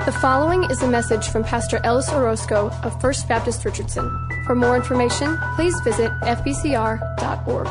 The following is a message from Pastor Ellis Orozco of First Baptist Richardson. For more information, please visit fbcr.org.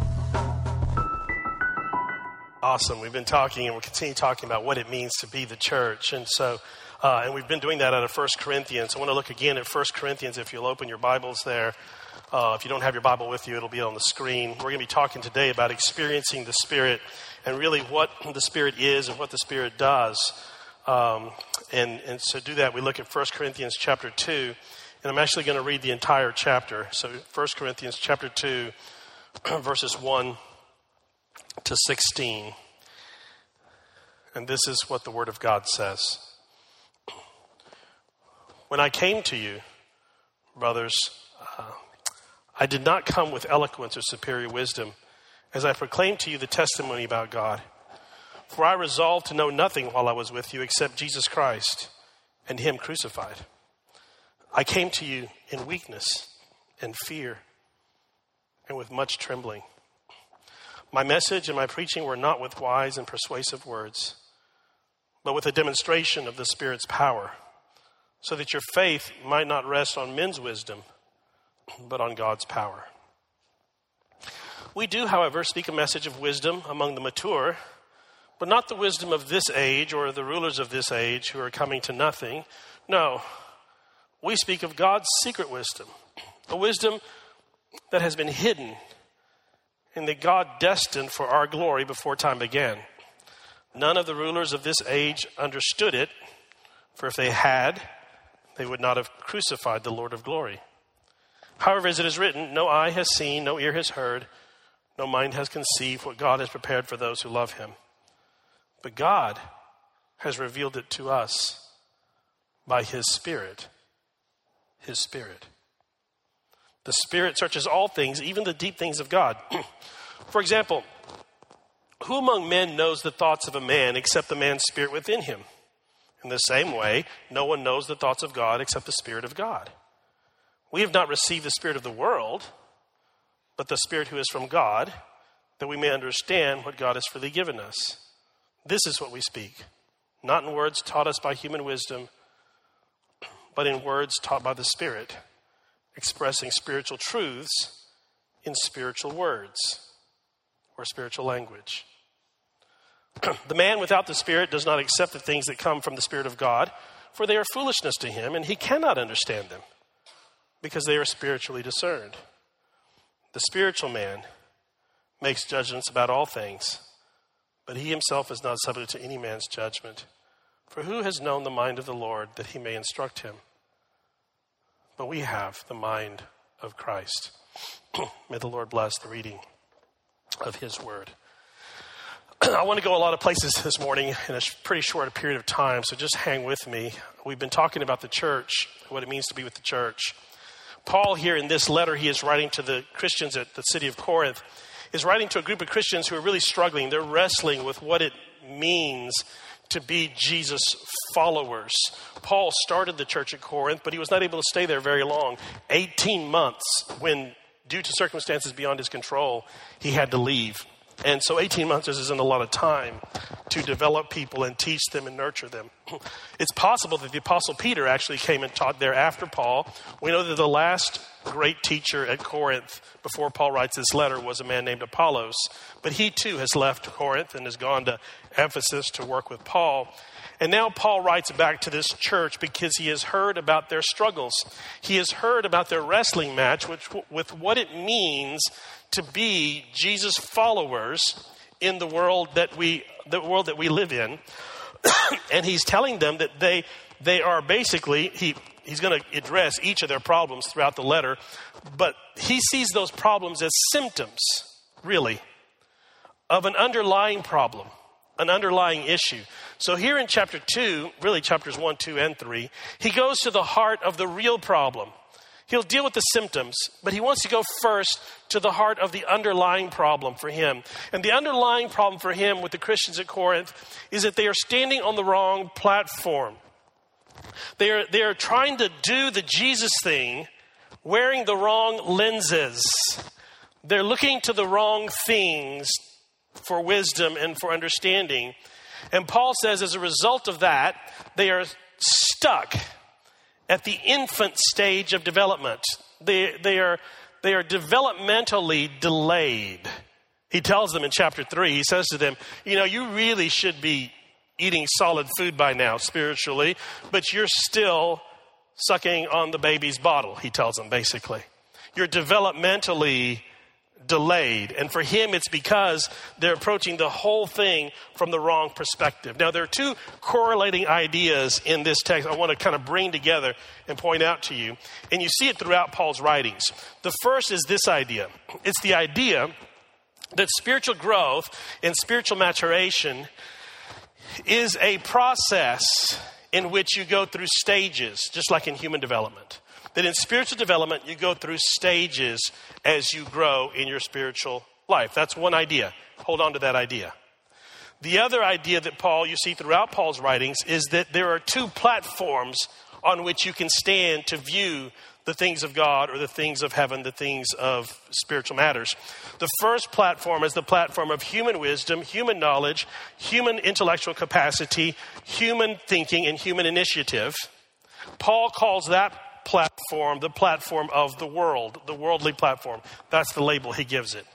Awesome. We've been talking and we'll continue talking about what it means to be the church. And so, and we've been doing that out of 1 Corinthians. I want to look again at 1 Corinthians if you'll open your Bibles there. If you don't have your Bible with you, it'll be on the screen. We're going to be talking today about experiencing the Spirit and really what the Spirit is and what the Spirit does. And so to do that, we look at 1 Corinthians chapter 2, and I'm actually going to read the entire chapter. So 1 Corinthians chapter 2, verses 1 to 16. And this is what the Word of God says. When I came to you, brothers, I did not come with eloquence or superior wisdom, as I proclaimed to you the testimony about God. For I resolved to know nothing while I was with you except Jesus Christ and Him crucified. I came to you in weakness and fear and with much trembling. My message and my preaching were not with wise and persuasive words, but with a demonstration of the Spirit's power, so that your faith might not rest on men's wisdom, but on God's power. We do, however, speak a message of wisdom among the mature, but not the wisdom of this age or the rulers of this age who are coming to nothing. No, we speak of God's secret wisdom, a wisdom that has been hidden and that God destined for our glory before time began. None of the rulers of this age understood it, for if they had, they would not have crucified the Lord of glory. However, as it is written, no eye has seen, no ear has heard, no mind has conceived what God has prepared for those who love Him. But God has revealed it to us by His Spirit. His Spirit. The Spirit searches all things, even the deep things of God. For example, who among men knows the thoughts of a man except the man's spirit within him? In the same way, no one knows the thoughts of God except the Spirit of God. We have not received the spirit of the world, but the Spirit who is from God, that we may understand what God has freely given us. This is what we speak, not in words taught us by human wisdom, but in words taught by the Spirit, expressing spiritual truths in spiritual words or spiritual language. The man without the Spirit does not accept the things that come from the Spirit of God, for they are foolishness to him, and he cannot understand them, because they are spiritually discerned. The spiritual man makes judgments about all things, but he himself is not subject to any man's judgment. For who has known the mind of the Lord that he may instruct him? But we have the mind of Christ. May the Lord bless the reading of His word. I want to go a lot of places this morning in a pretty short period of time, so just hang with me. We've been talking about the church, what it means to be with the church. Paul here in this letter he is writing to the Christians at the city of Corinth is writing to a group of Christians who are really struggling. They're wrestling with what it means to be Jesus' followers. Paul started the church at Corinth, but he was not able to stay there very long. 18 months when, due to circumstances beyond his control, he had to leave. And so 18 months isn't a lot of time to develop people and teach them and nurture them. It's possible that the Apostle Peter actually came and taught there after Paul. We know that the last great teacher at Corinth before Paul writes this letter was a man named Apollos. But he too has left Corinth and has gone to Ephesus to work with Paul. And now Paul writes back to this church because he has heard about their struggles. He has heard about their wrestling match with what it means to be Jesus followers in the world that we live in. And he's telling them that they are basically, he's going to address each of their problems throughout the letter, but he sees those problems as symptoms, really, of an underlying problem, an underlying issue. So here in chapter 2, really chapters 1, 2, and 3, he goes to the heart of the real problem. He'll deal with the symptoms, but he wants to go first to the heart of the underlying problem for him. And the underlying problem for him with the Christians at Corinth is that they are standing on the wrong platform. They are trying to do the Jesus thing, wearing the wrong lenses. They're looking to the wrong things for wisdom and for understanding. And Paul says as a result of that, they are stuck at the infant stage of development. They are developmentally delayed. He tells them in chapter 3, he says to them, you really should be eating solid food by now spiritually, but you're still sucking on the baby's bottle, he tells them basically. You're developmentally delayed. And for him, it's because they're approaching the whole thing from the wrong perspective. Now, there are two correlating ideas in this text I want to kind of bring together and point out to you. And you see it throughout Paul's writings. The first is this idea. It's the idea that spiritual growth and spiritual maturation is a process in which you go through stages, just like in human development. That in spiritual development, you go through stages as you grow in your spiritual life. That's one idea. Hold on to that idea. The other idea that you see throughout Paul's writings is that there are two platforms on which you can stand to view the things of God or the things of heaven, the things of spiritual matters. The first platform is the platform of human wisdom, human knowledge, human intellectual capacity, human thinking, and human initiative. Paul calls that platform the platform of the world, the worldly platform. That's the label he gives it.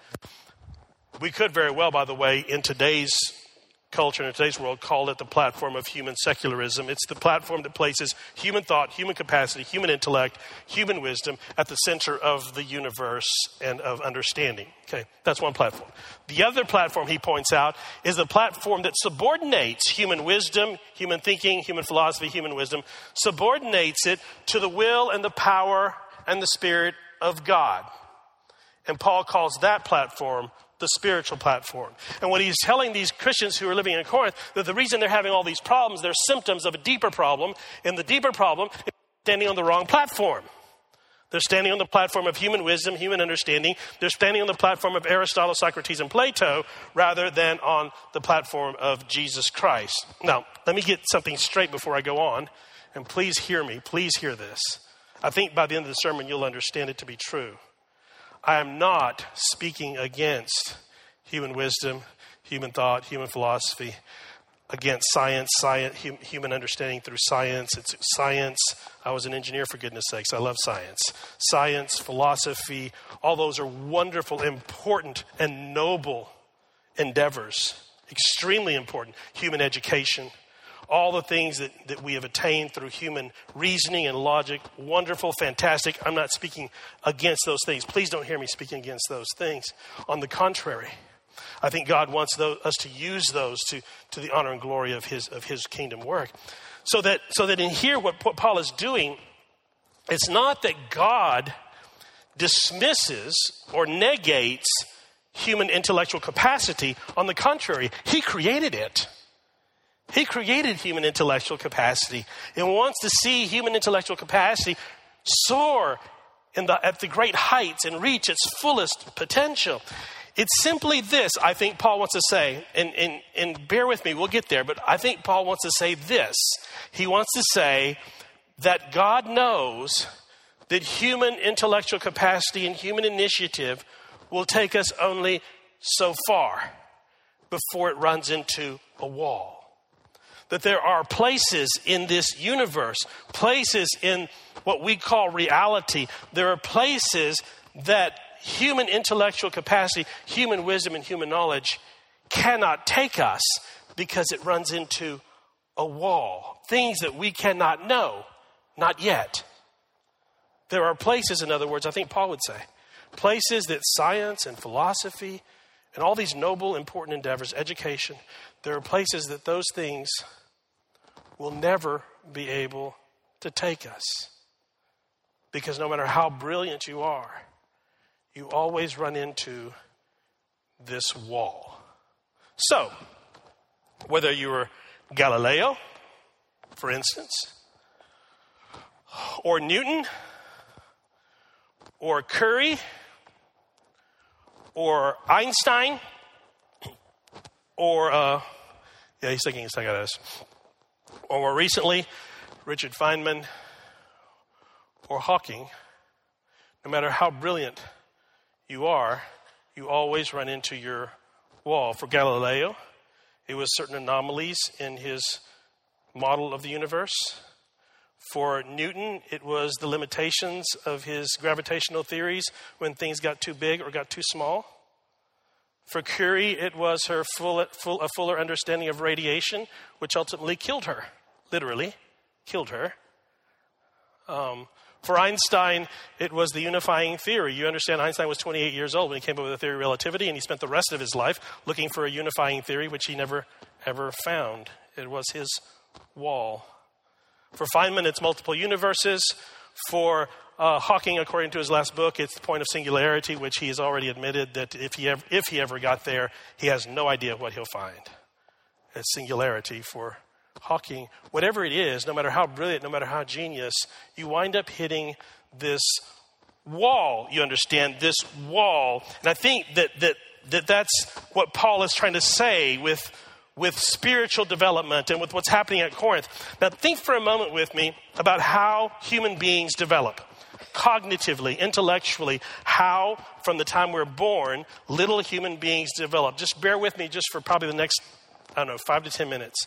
We could very well, by the way, in today's culture, in today's world, call it the platform of human secularism. It's the platform that places human thought, human capacity, human intellect, human wisdom at the center of the universe and of understanding. Okay, that's one platform. The other platform he points out is the platform that subordinates human wisdom, human thinking, human philosophy, human wisdom, subordinates it to the will and the power and the Spirit of God. And Paul calls that platform the spiritual platform. And when he's telling these Christians who are living in Corinth that the reason they're having all these problems, they're symptoms of a deeper problem. And the deeper problem is standing on the wrong platform. They're standing on the platform of human wisdom, human understanding. They're standing on the platform of Aristotle, Socrates, and Plato rather than on the platform of Jesus Christ. Now, let me get something straight before I go on. And please hear me. Please hear this. I think by the end of the sermon, you'll understand it to be true. I am not speaking against human wisdom, human thought, human philosophy, against science, human understanding through science. It's science. I was an engineer, for goodness sakes. I love science. Science, philosophy, all those are wonderful, important, and noble endeavors. Extremely important. Human education. All the things that we have attained through human reasoning and logic, wonderful, fantastic. I'm not speaking against those things. Please don't hear me speaking against those things. On the contrary, I think God wants us to use those to the honor and glory of his kingdom work. So that in here, what Paul is doing, it's not that God dismisses or negates human intellectual capacity. On the contrary, he created it. He created human intellectual capacity and wants to see human intellectual capacity soar at the great heights and reach its fullest potential. It's simply this, I think Paul wants to say, and bear with me, we'll get there, but I think Paul wants to say this. He wants to say that God knows that human intellectual capacity and human initiative will take us only so far before it runs into a wall. That there are places in this universe, places in what we call reality. There are places that human intellectual capacity, human wisdom, and human knowledge cannot take us because it runs into a wall. Things that we cannot know, not yet. There are places, in other words, I think Paul would say, places that science and philosophy and all these noble, important endeavors, education, there are places that those things will never be able to take us. Because no matter how brilliant you are, you always run into this wall. So, whether you were Galileo, for instance, or Newton, or Curie, or Einstein, or, he's thinking it's like this. Or more recently, Richard Feynman or Hawking, no matter how brilliant you are, you always run into your wall. For Galileo, it was certain anomalies in his model of the universe. For Newton, it was the limitations of his gravitational theories when things got too big or got too small. For Curie, it was her a fuller understanding of radiation, which ultimately killed her, literally killed her. For Einstein, it was the unifying theory. You understand, Einstein was 28 years old when he came up with the theory of relativity, and he spent the rest of his life looking for a unifying theory, which he never, ever found. It was his wall. For Feynman, it's multiple universes. For Hawking, according to his last book, it's the point of singularity, which he has already admitted that if he ever got there, he has no idea what he'll find. It's singularity for Hawking. Whatever it is, no matter how brilliant, no matter how genius, you wind up hitting this wall. You understand, this wall. And I think that's what Paul is trying to say with spiritual development and with what's happening at Corinth. Now think for a moment with me about how human beings develop. Cognitively, intellectually, how from the time we're born, little human beings develop. Just bear with me just for probably the next, 5 to 10 minutes.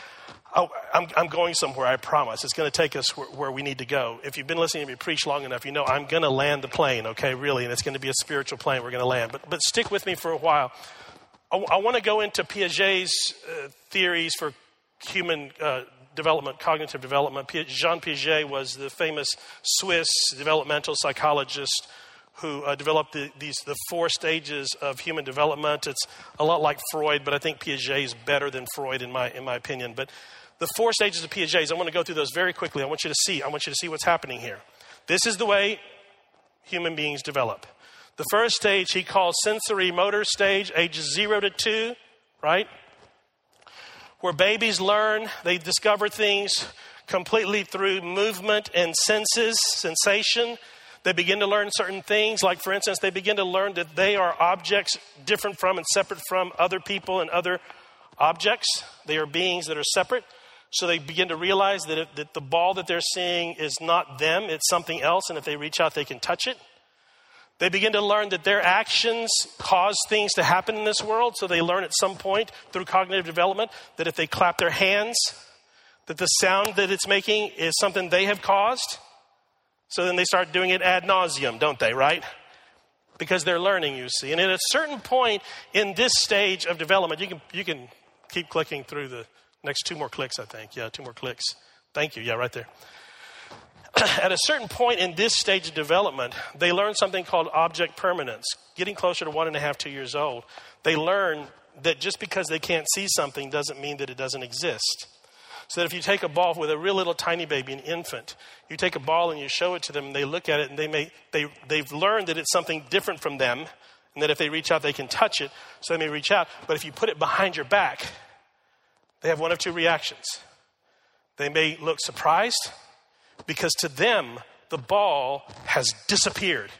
I'm going somewhere, I promise. It's going to take us where we need to go. If you've been listening to me preach long enough, you know I'm going to land the plane, okay, really, and it's going to be a spiritual plane we're going to land. But stick with me for a while. I want to go into Piaget's theories for human development, cognitive development. Jean Piaget was the famous Swiss developmental psychologist who developed the 4 stages of human development. It's a lot like Freud, but I think Piaget is better than Freud in my opinion. But the 4 stages of Piaget's, I want to go through those very quickly. I want you to see what's happening here. This is the way human beings develop. The first stage he calls sensory motor stage, ages 0 to 2, right? Where babies learn, they discover things completely through movement and senses, sensation. They begin to learn certain things, like for instance, they begin to learn that they are objects different from and separate from other people and other objects. They are beings that are separate. So they begin to realize that the ball that they're seeing is not them, it's something else, and if they reach out, they can touch it. They begin to learn that their actions cause things to happen in this world. So they learn at some point through cognitive development that if they clap their hands, that the sound that it's making is something they have caused. So then they start doing it ad nauseum, don't they, right? Because they're learning, you see. And at a certain point in this stage of development, you can keep clicking through the next 2 more clicks, I think. Yeah, 2 more clicks. Thank you. Yeah, right there. At a certain point in this stage of development, they learn something called object permanence. Getting closer to 1.5, 2 years old, they learn that just because they can't see something doesn't mean that it doesn't exist. So that if you take a ball with a real little tiny baby, an infant, you take a ball and you show it to them and they look at it and they've learned that it's something different from them and that if they reach out, they can touch it. So they may reach out. But if you put it behind your back, they have one of 2 reactions. They may look surprised, because to them, the ball has disappeared.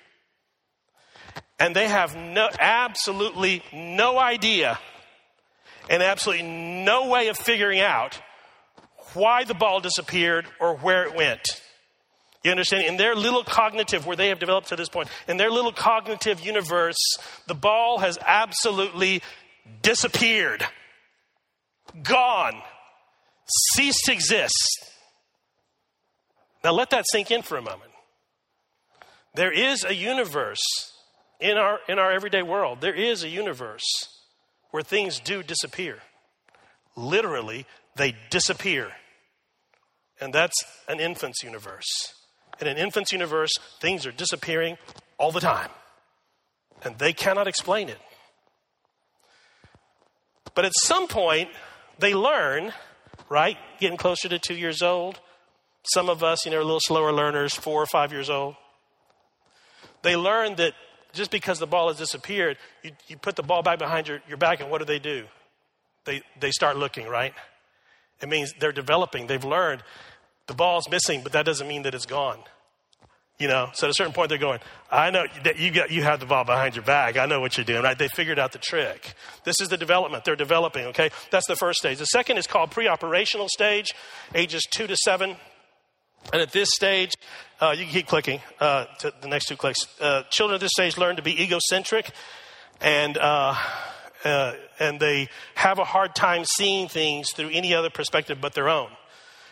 And they have absolutely no idea and absolutely no way of figuring out why the ball disappeared or where it went. You understand? In their little cognitive, where they have developed to this point, in their little cognitive universe, the ball has absolutely disappeared. Gone. Ceased to exist. Now let that sink in for a moment. There is a universe in our everyday world. There is a universe where things do disappear. Literally, they disappear. And that's an infant's universe. In an infant's universe, things are disappearing all the time. And they cannot explain it. But at some point, they learn, right? Getting closer to 2 years old. Some of us, a little slower learners, 4 or 5 years old. They learn that just because the ball has disappeared, you put the ball back behind your back, and what do? They start looking, right? It means they're developing. They've learned the ball's missing, but that doesn't mean that it's gone. So at a certain point, they're going, I know that you have the ball behind your back. I know what you're doing, right? They figured out the trick. This is the development. They're developing, okay? That's the first stage. The second is called pre-operational stage, ages 2 to 7. And at this stage, you can keep clicking to the next 2 clicks. Children at this stage learn to be egocentric, and they have a hard time seeing things through any other perspective but their own.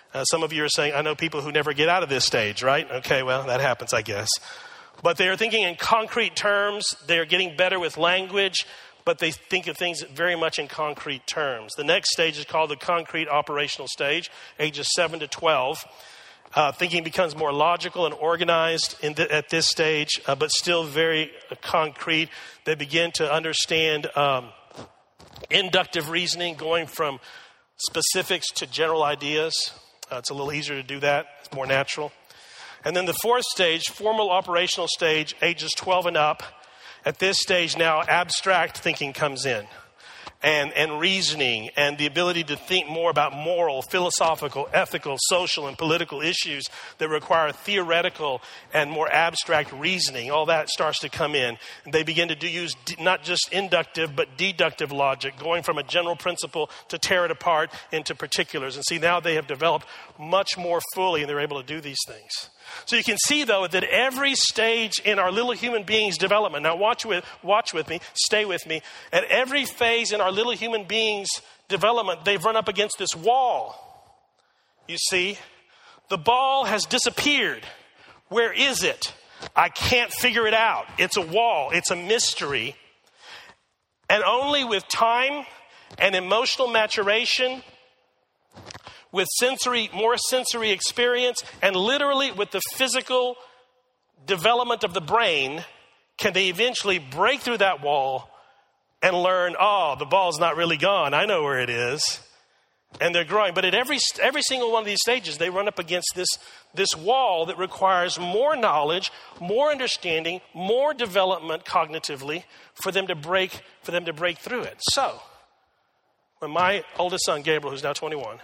Some of you are saying, I know people who never get out of this stage, right? Okay, well, that happens, I guess. But they are thinking in concrete terms. They are getting better with language, but they think of things very much in concrete terms. The next stage is called the concrete operational stage, ages 7 to 12. Thinking becomes more logical and organized at this stage, but still very concrete. They begin to understand inductive reasoning, going from specifics to general ideas. It's a little easier to do that. It's more natural. And then the fourth stage, formal operational stage, ages 12 and up. At this stage now, abstract thinking comes in. And reasoning and the ability to think more about moral, philosophical, ethical, social, and political issues that require theoretical and more abstract reasoning. All that starts to come in. And they begin to use not just inductive, but deductive logic, going from a general principle to tear it apart into particulars. And see, now they have developed much more fully, and they're able to do these things. So you can see, though, that every stage in our little human being's development, now watch with me, stay with me. At every phase in our little human being's development, they've run up against this wall. You see, the ball has disappeared. Where is it? I can't figure it out. It's a wall. It's a mystery. And only with time and emotional maturation, with more sensory experience, and literally with the physical development of the brain, can they eventually break through that wall and learn, oh, the ball's not really gone. I know where it is. And they're growing. But at every single one of these stages, they run up against this wall that requires more knowledge, more understanding, more development cognitively for them to break through it. So, when my oldest son, Gabriel, who's now 21,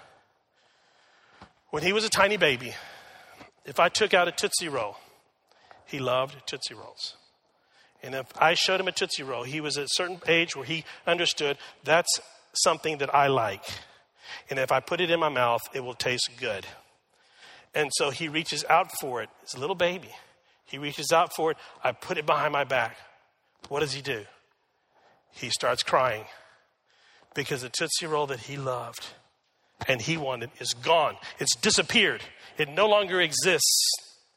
when he was a tiny baby, if I took out a Tootsie Roll, he loved Tootsie Rolls. And if I showed him a Tootsie Roll, he was at a certain age where he understood that's something that I like. And if I put it in my mouth, it will taste good. And so he reaches out for it. It's a little baby. He reaches out for it. I put it behind my back. What does he do? He starts crying because the Tootsie Roll that he loved and he wanted is gone. It's disappeared. It no longer exists.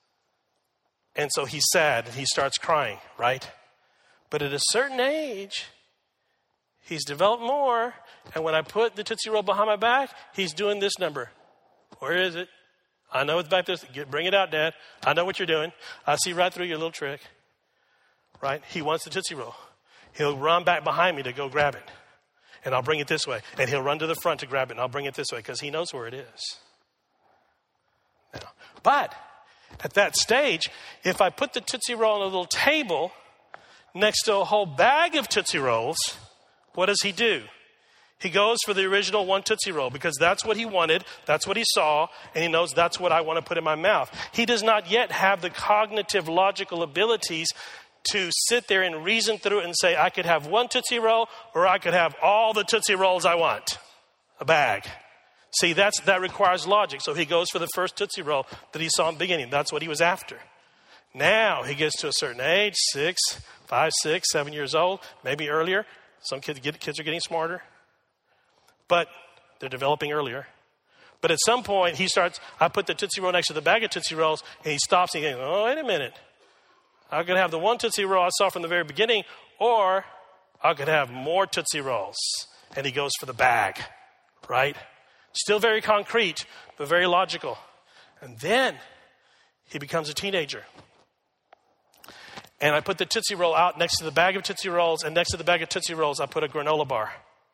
And so he's sad and he starts crying, right? But at a certain age, he's developed more. And when I put the Tootsie Roll behind my back, he's doing this number. Where is it? I know it's back there. Bring it out, Dad. I know what you're doing. I see right through your little trick. Right? He wants the Tootsie Roll. He'll run back behind me to go grab it. And I'll bring it this way. And he'll run to the front to grab it. And I'll bring it this way because he knows where it is. Now, but at that stage, if I put the Tootsie Roll on a little table next to a whole bag of Tootsie Rolls, what does he do? He goes for the original one Tootsie Roll because that's what he wanted, that's what he saw, and he knows that's what I want to put in my mouth. He does not yet have the cognitive, logical abilities to sit there and reason through it and say, I could have one Tootsie Roll or I could have all the Tootsie Rolls I want. A bag. See, that requires logic. So he goes for the first Tootsie Roll that he saw in the beginning. That's what he was after. Now he gets to a certain age, 5, 6, 7 years old, maybe earlier. Some kids are getting smarter. But they're developing earlier. But at some point, I put the Tootsie Roll next to the bag of Tootsie Rolls, and he stops and he goes, oh, wait a minute. I could have the one Tootsie Roll I saw from the very beginning, or I could have more Tootsie Rolls. And he goes for the bag, right? Still very concrete, but very logical. And then he becomes a teenager. And I put the Tootsie Roll out next to the bag of Tootsie Rolls, and next to the bag of Tootsie Rolls, I put a granola bar.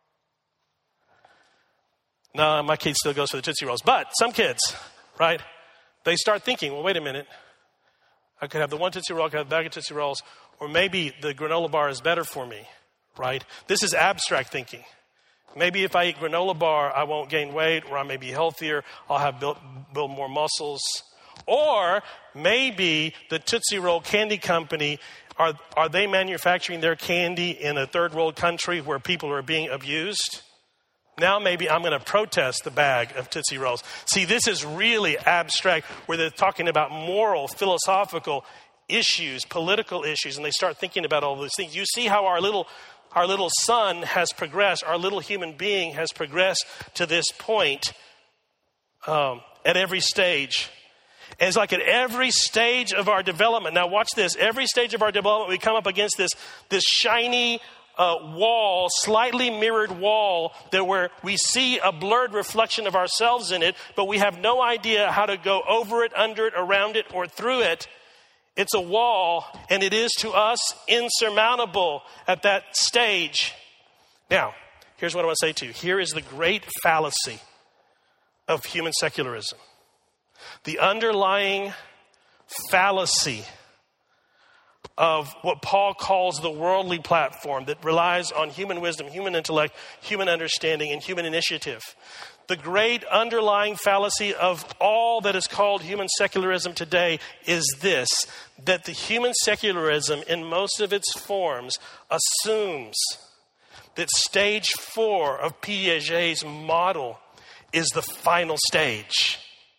No, my kid still goes for the Tootsie Rolls. But some kids, right, they start thinking, well, wait a minute. I could have the one Tootsie Roll, I could have the bag of Tootsie Rolls, or maybe the granola bar is better for me, right? This is abstract thinking. Maybe if I eat granola bar, I won't gain weight, or I may be healthier, I'll have build more muscles. Or maybe the Tootsie Roll candy company, are they manufacturing their candy in a third world country where people are being abused? Now maybe I'm going to protest the bag of Tootsie Rolls. See, this is really abstract where they're talking about moral, philosophical issues, political issues, and they start thinking about all those things. You see how our little son has progressed, our little human being has progressed to this point at every stage. And it's like at every stage of our development. Now watch this. Every stage of our development, we come up against this shiny wall, slightly mirrored wall, that where we see a blurred reflection of ourselves in it, but we have no idea how to go over it, under it, around it, or through it. It's a wall, and it is to us insurmountable at that stage. Now, here's what I want to say to you. Here is the great fallacy of human secularism. The underlying fallacy of what Paul calls the worldly platform that relies on human wisdom, human intellect, human understanding, and human initiative. The great underlying fallacy of all that is called human secularism today is this, that the human secularism in most of its forms assumes that stage 4 of Piaget's model is the final stage.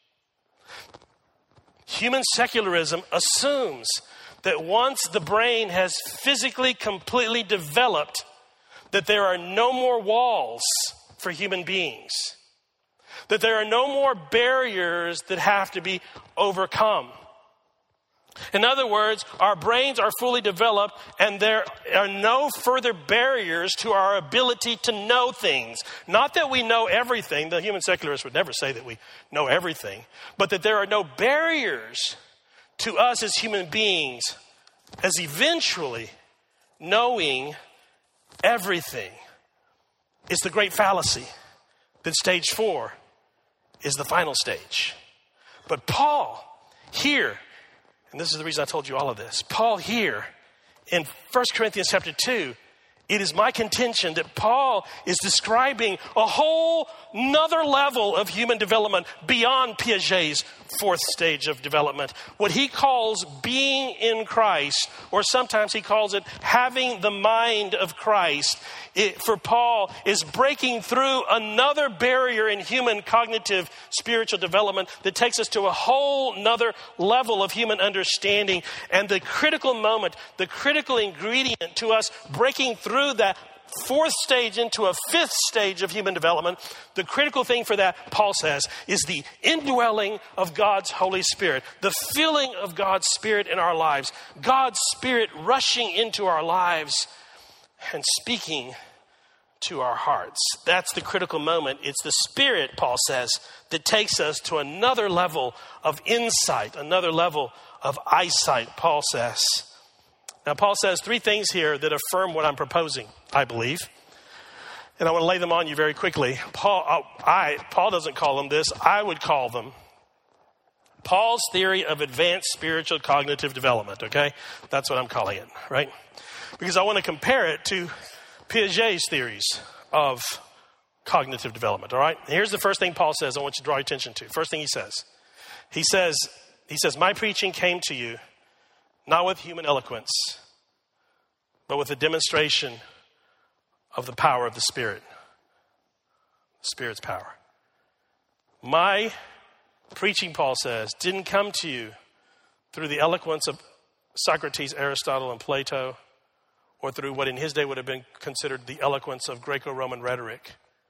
Human secularism assumes that once the brain has physically completely developed, that there are no more walls for human beings, that there are no more barriers that have to be overcome. In other words, our brains are fully developed and there are no further barriers to our ability to know things. Not that we know everything. The human secularists would never say that we know everything, but that there are no barriers to us as human beings as eventually knowing everything. It's the great fallacy that stage 4 is the final stage. But Paul here, and this is the reason I told you all of this, Paul here in 1 Corinthians chapter 2, it is my contention that Paul is describing a whole nother level of human development beyond Piaget's 4th stage of development. What he calls being in Christ, or sometimes he calls it having the mind of Christ, for Paul is breaking through another barrier in human cognitive spiritual development that takes us to a whole nother level of human understanding. And the critical moment, the critical ingredient to us breaking through that 4th stage into a 5th stage of human development, the critical thing for that, Paul says, is the indwelling of God's Holy Spirit, the filling of God's Spirit in our lives, God's Spirit rushing into our lives and speaking to our hearts. That's the critical moment. It's the Spirit, Paul says, that takes us to another level of insight, another level of eyesight, Paul says. Now, Paul says 3 things here that affirm what I'm proposing, I believe. And I want to lay them on you very quickly. Paul doesn't call them this. I would call them Paul's theory of advanced spiritual cognitive development, okay? That's what I'm calling it, right? Because I want to compare it to Piaget's theories of cognitive development, all right? Here's the first thing Paul says I want you to draw your attention to. First thing he says, my preaching came to you not with human eloquence, but with a demonstration of the power of the Spirit. The Spirit's power. My preaching, Paul says, didn't come to you through the eloquence of Socrates, Aristotle, and Plato, or through what in his day would have been considered the eloquence of Greco-Roman rhetoric.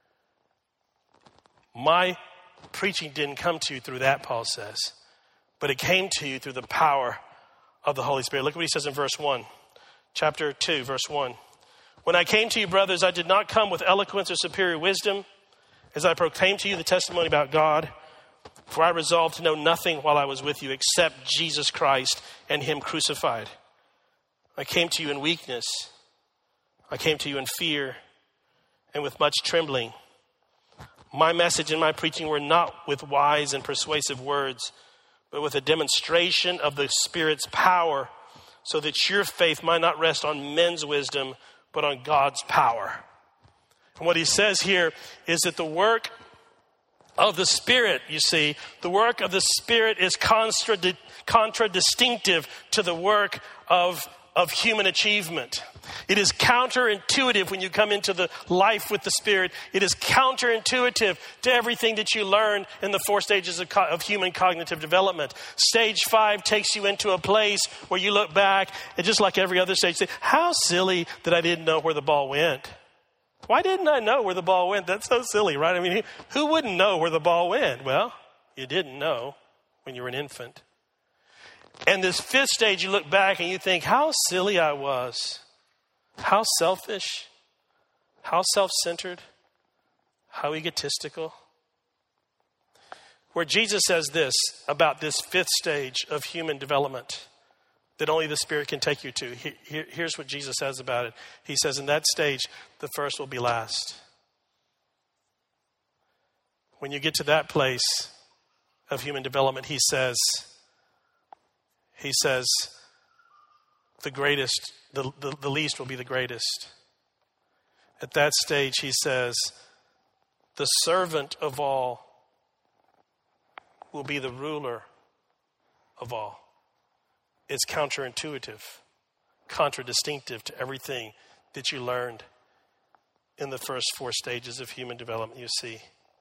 My preaching didn't come to you through that, Paul says, but it came to you through the power of the Holy Spirit. Look what he says in verse 1. Chapter 2, verse 1. When I came to you, brothers, I did not come with eloquence or superior wisdom, as I proclaimed to you the testimony about God. For I resolved to know nothing while I was with you except Jesus Christ and him crucified. I came to you in weakness. I came to you in fear and with much trembling. My message and my preaching were not with wise and persuasive words, but with a demonstration of the Spirit's power, so that your faith might not rest on men's wisdom, but on God's power. And what he says here is that the work of the Spirit, you see, the work of the Spirit is contradistinctive to the work of human achievement. It is counterintuitive when you come into the life with the Spirit. It is counterintuitive to everything that you learn in the 4 stages of human cognitive development. Stage 5 takes you into a place where you look back and just like every other stage, say, how silly that I didn't know where the ball went. Why didn't I know where the ball went? That's so silly, right? I mean, who wouldn't know where the ball went? Well, you didn't know when you were an infant. And this fifth stage, you look back and you think, how silly I was. How selfish. How self-centered. How egotistical. Where Jesus says this about this fifth stage of human development that only the Spirit can take you to. Here's what Jesus says about it. He says, in that stage, the first will be last. When you get to that place of human development, he says, the greatest, the least will be the greatest. At that stage, he says, the servant of all will be the ruler of all. It's counterintuitive, contradistinctive to everything that you learned in the first four stages of human development, you see.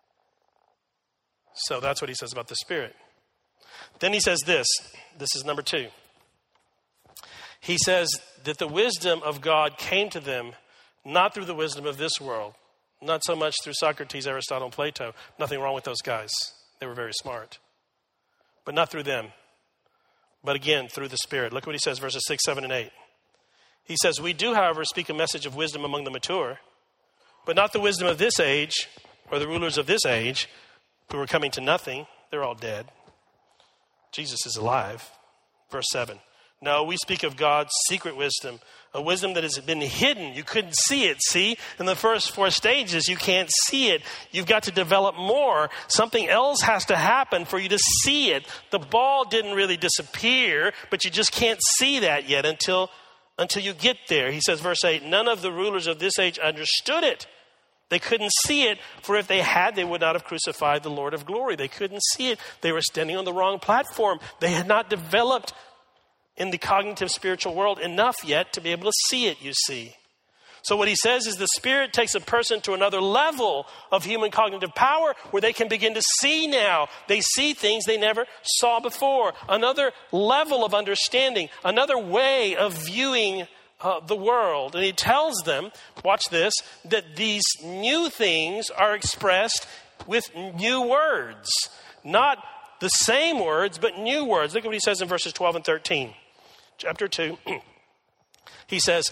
So that's what he says about the Spirit. Then he says this is number 2. He says that the wisdom of God came to them not through the wisdom of this world, not so much through Socrates, Aristotle, and Plato. Nothing wrong with those guys. They were very smart. But not through them. But again, through the Spirit. Look what he says, verses 6, 7, and 8. He says, we do, however, speak a message of wisdom among the mature, but not the wisdom of this age, or the rulers of this age, who are coming to nothing. They're all dead. Jesus is alive. Verse 7. No, we speak of God's secret wisdom, a wisdom that has been hidden. You couldn't see it. See, in the first four stages, you can't see it. You've got to develop more. Something else has to happen for you to see it. The ball didn't really disappear, but you just can't see that yet until you get there. He says, verse 8, none of the rulers of this age understood it. They couldn't see it, for if they had, they would not have crucified the Lord of glory. They couldn't see it. They were standing on the wrong platform. They had not developed in the cognitive spiritual world enough yet to be able to see it, you see. So what he says is the Spirit takes a person to another level of human cognitive power where they can begin to see now. They see things they never saw before. Another level of understanding, another way of viewing the world. And he tells them, watch this, that these new things are expressed with new words. Not the same words, but new words. Look at what he says in verses 12 and 13. Chapter 2, he says,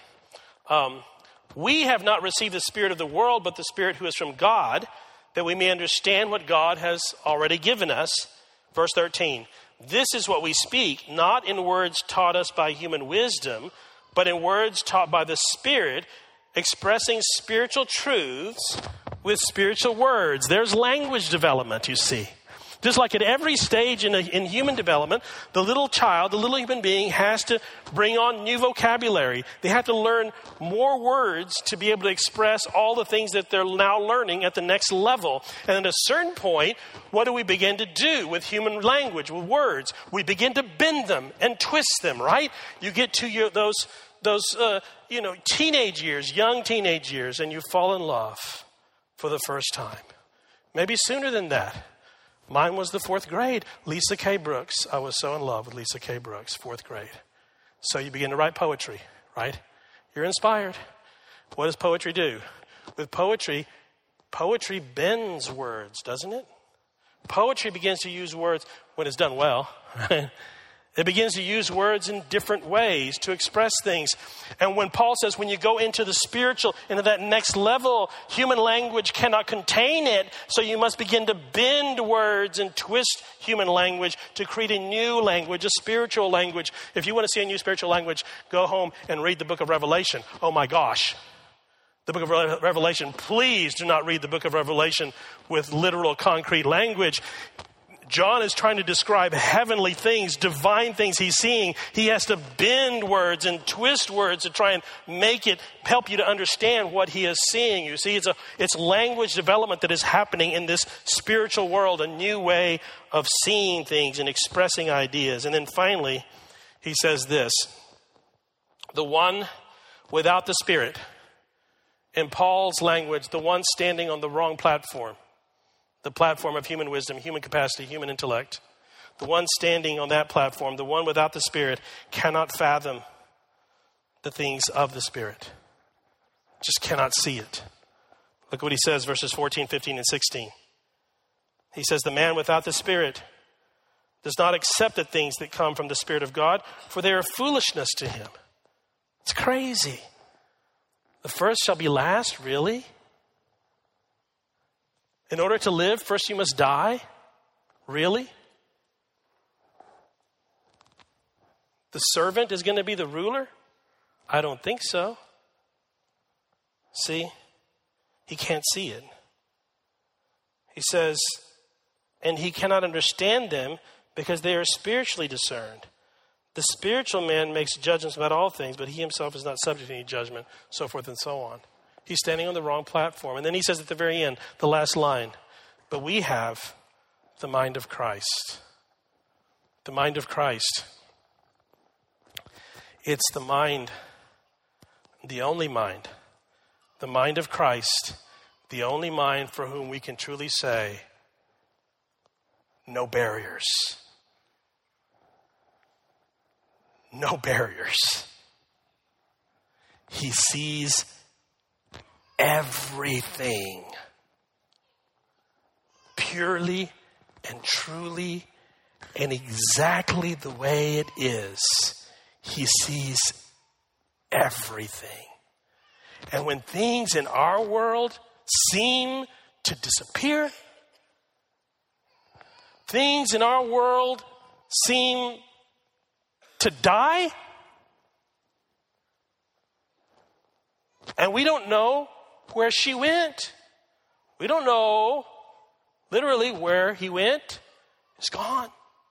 we have not received the spirit of the world, but the Spirit who is from God, that we may understand what God has already given us. Verse 13, this is what we speak, not in words taught us by human wisdom, but in words taught by the Spirit, expressing spiritual truths with spiritual words. There's language development, you see. Just like at every stage in human development, the little child, the little human being has to bring on new vocabulary. They have to learn more words to be able to express all the things that they're now learning at the next level. And at a certain point, what do we begin to do with human language, with words? We begin to bend them and twist them, right? You get to those teenage years, young teenage years, and you fall in love for the first time. Maybe sooner than that. Mine was the 4th grade. Lisa K. Brooks. I was so in love with Lisa K. Brooks, 4th grade. So you begin to write poetry, right? You're inspired. What does poetry do? With poetry bends words, doesn't it? Poetry begins to use words when it's done well. It begins to use words in different ways to express things. And when Paul says, when you go into the spiritual, into that next level, human language cannot contain it. So you must begin to bend words and twist human language to create a new language, a spiritual language. If you want to see a new spiritual language, go home and read the book of Revelation. Oh my gosh. The book of Revelation. Please do not read the book of Revelation with literal concrete language. John is trying to describe heavenly things, divine things he's seeing. He has to bend words and twist words to try and help you to understand what he is seeing. You see, it's language development that is happening in this spiritual world, a new way of seeing things and expressing ideas. And then finally, he says this, the one without the Spirit, in Paul's language, the one standing on the wrong platform, the platform of human wisdom, human capacity, human intellect. The one standing on that platform, the one without the Spirit, cannot fathom the things of the Spirit. Just cannot see it. Look what he says, verses 14, 15, and 16. He says, the man without the Spirit does not accept the things that come from the Spirit of God, for they are foolishness to him. It's crazy. The first shall be last, really? In order to live, first you must die? Really? The servant is going to be the ruler? I don't think so. See? He can't see it. He says, and he cannot understand them because they are spiritually discerned. The spiritual man makes judgments about all things, but he himself is not subject to any judgment, so forth and so on. He's standing on the wrong platform. And then he says at the very end, the last line, but we have the mind of Christ. The mind of Christ. It's the mind, the only mind. The mind of Christ, the only mind for whom we can truly say, no barriers. No barriers. He sees everything purely and truly and exactly the way it is. He sees everything. And when things in our world seem to disappear, things in our world seem to die, and we don't know where she went. We don't know literally where he went. It's gone.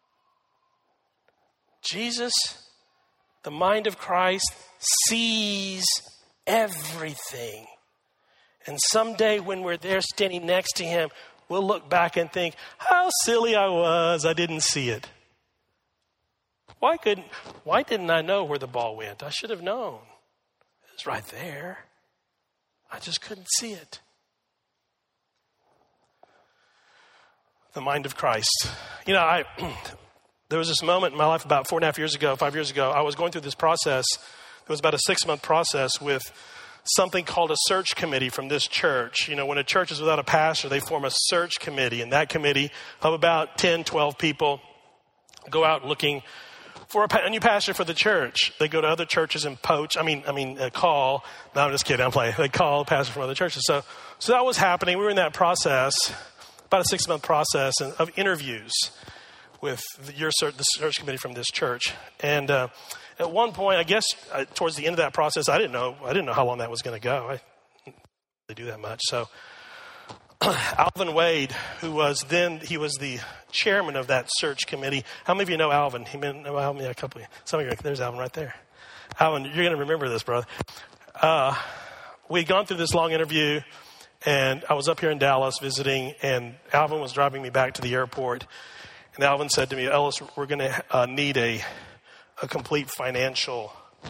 Jesus, the mind of Christ, sees everything. And someday when we're there standing next to him, we'll look back and think, how silly I was. I didn't see it. Why didn't I know where the ball went? I should have known. It was right there. I just couldn't see it. The mind of Christ. You know, there was this moment in my life about 5 years ago, I was going through this process. It was about a 6-month process with something called a search committee from this church. You know, when a church is without a pastor, they form a search committee. And that committee of about 10, 12 people go out looking for a new pastor for the church. They go to other churches and call. No, I'm just kidding. I'm playing. They call a pastor from other churches. So that was happening. We were in that process, about a 6-month process of interviews with the search committee from this church. And at one point, I guess towards the end of that process, I didn't know how long that was going to go. I didn't really do that much. So Alvin Wade, he was the chairman of that search committee. How many of you know Alvin? Some of you, there's Alvin right there. Alvin, you're going to remember this, brother. We'd gone through this long interview, and I was up here in Dallas visiting, and Alvin was driving me back to the airport. And Alvin said to me, Ellis, we're going to need a complete financial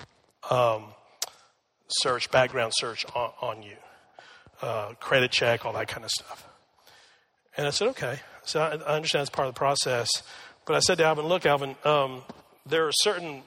background search on you. Credit check, all that kind of stuff. And I said, okay. So I understand it's part of the process. But I said to Alvin, look, Alvin, there are certain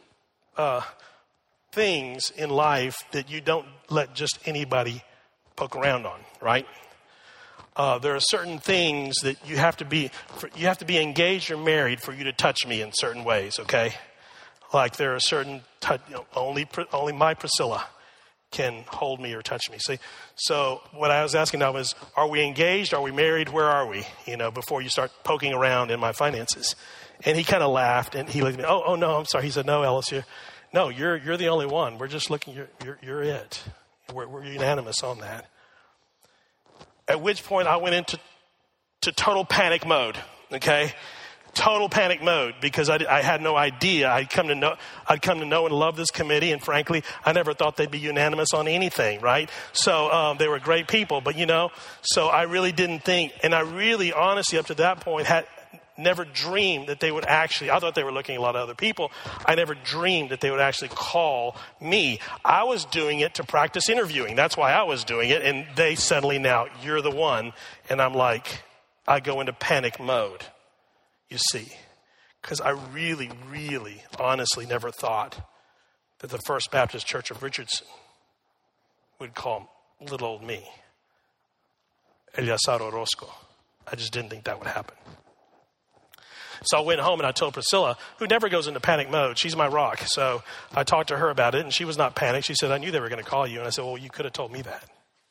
things in life that you don't let just anybody poke around on, right? There are certain things that you have to be engaged or married for you to touch me in certain ways, okay? Like there are certain, only my Priscilla can hold me or touch me. See, so what I was asking now is, are we engaged? Are we married? Where are we? Before you start poking around in my finances. And he kind of laughed and he looked at me. Oh no, I'm sorry. He said, no, Ellis, you're the only one. We're just looking. You're it. We're unanimous on that. At which point I went into total panic mode. Okay. Total panic mode because I had no idea. I'd come to know and love this committee, and frankly, I never thought they'd be unanimous on anything, right? So they were great people, but so I really didn't think, and I really honestly up to that point had never dreamed that they would actually, I thought they were looking at a lot of other people. I never dreamed that they would actually call me. I was doing it to practice interviewing. That's why I was doing it, and they suddenly now, you're the one, and I'm like, I go into panic mode. You see, because I really, really, honestly never thought that the First Baptist Church of Richardson would call little old me Eleazar Orozco. I just didn't think that would happen. So I went home and I told Priscilla, who never goes into panic mode. She's my rock. So I talked to her about it, and she was not panicked. She said, I knew they were going to call you. And I said, well, you could have told me that.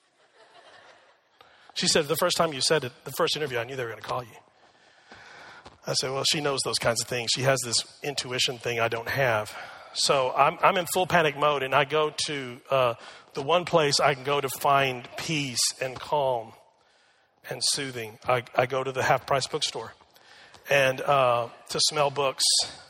She said, the first time you said it, the first interview, I knew they were going to call you. I said, well, she knows those kinds of things. She has this intuition thing I don't have. So I'm in full panic mode, and I go to the one place I can go to find peace and calm and soothing. I go to the half-price bookstore and to smell books.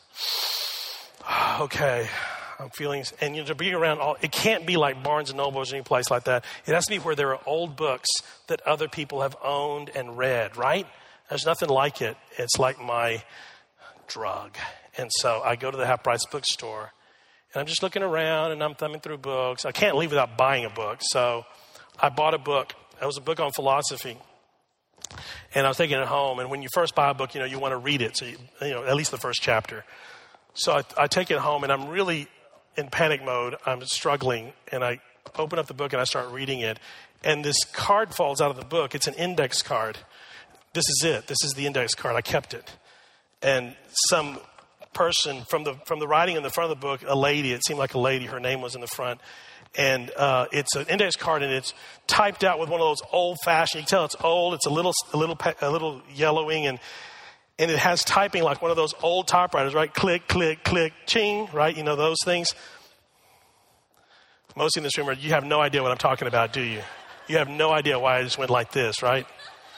Okay, I'm feeling, and to be around it can't be like Barnes & Noble or any place like that. It has to be where there are old books that other people have owned and read, right? There's nothing like it. It's like my drug. And so I go to the half-price bookstore, and I'm just looking around, and I'm thumbing through books. I can't leave without buying a book. So I bought a book. It was a book on philosophy. And I was taking it home. And when you first buy a book, you want to read it. So, at least the first chapter. So I take it home, and I'm really in panic mode. I'm struggling. And I open up the book, and I start reading it. And this card falls out of the book. It's an index card. This is it. This is the index card. I kept it. And some person from the writing in the front of the book, a lady, it seemed like a lady, her name was in the front. And it's an index card, and it's typed out with one of those old-fashioned. You can tell it's old. It's a little yellowing, and it has typing like one of those old typewriters, right? Click, click, click, ching, right? Those things. Most in this room, you have no idea what I'm talking about, do you? You have no idea why I just went like this, right?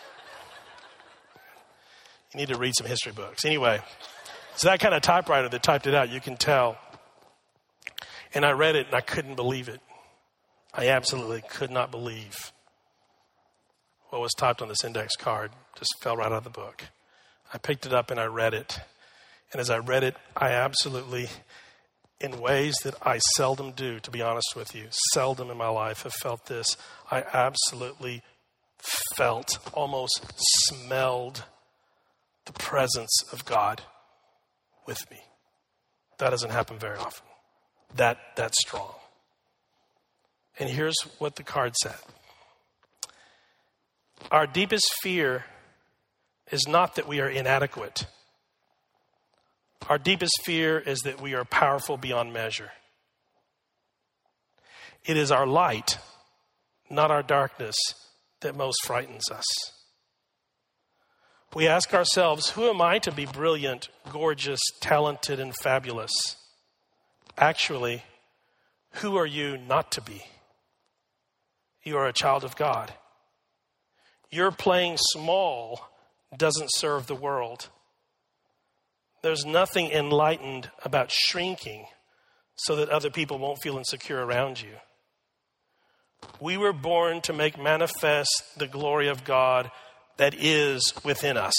You need to read some history books. Anyway, so that kind of typewriter that typed it out, you can tell. And I read it, and I couldn't believe it. I absolutely could not believe what was typed on this index card. Just fell right out of the book. I picked it up, and I read it. And as I read it, I absolutely, in ways that I seldom do, to be honest with you, seldom in my life have felt this. I absolutely felt, almost smelled the presence of God with me. That doesn't happen very often. That's strong. And here's what the card said. Our deepest fear is not that we are inadequate. Our deepest fear is that we are powerful beyond measure. It is our light, not our darkness, that most frightens us. We ask ourselves, who am I to be brilliant, gorgeous, talented, and fabulous? Actually, who are you not to be? You are a child of God. Your playing small doesn't serve the world. There's nothing enlightened about shrinking so that other people won't feel insecure around you. We were born to make manifest the glory of God that is within us.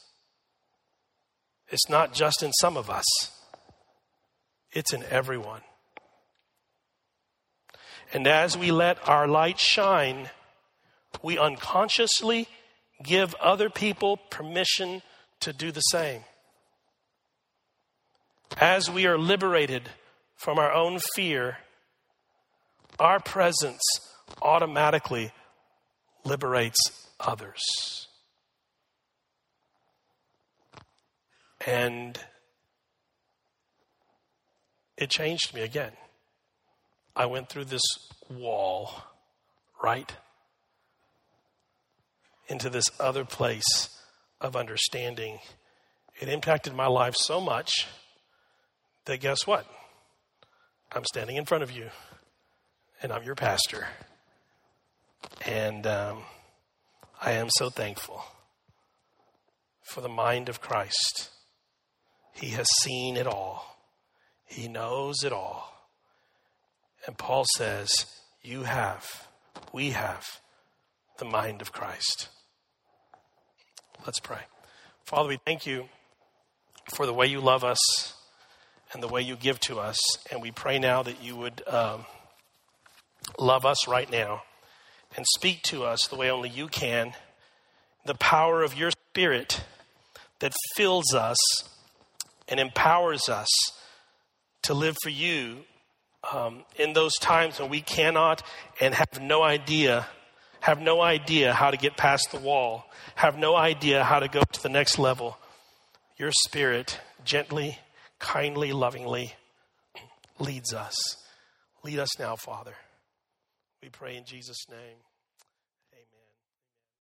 It's not just in some of us. It's in everyone. And as we let our light shine, we unconsciously give other people permission to do the same. As we are liberated from our own fear, our presence automatically liberates others. And it changed me again. I went through this wall, right? Into this other place of understanding. It impacted my life so much that guess what? I'm standing in front of you, and I'm your pastor. And I am so thankful for the mind of Christ. He has seen it all. He knows it all. And Paul says, we have the mind of Christ. Let's pray. Father, we thank you for the way you love us and the way you give to us. And we pray now that you would love us right now and speak to us the way only you can. The power of your Spirit that fills us and empowers us to live for you in those times when we cannot and have no idea have no idea how to get past the wall, have no idea how to go to the next level. Your Spirit gently, kindly, lovingly leads us. Lead us now, Father. We pray in Jesus' name.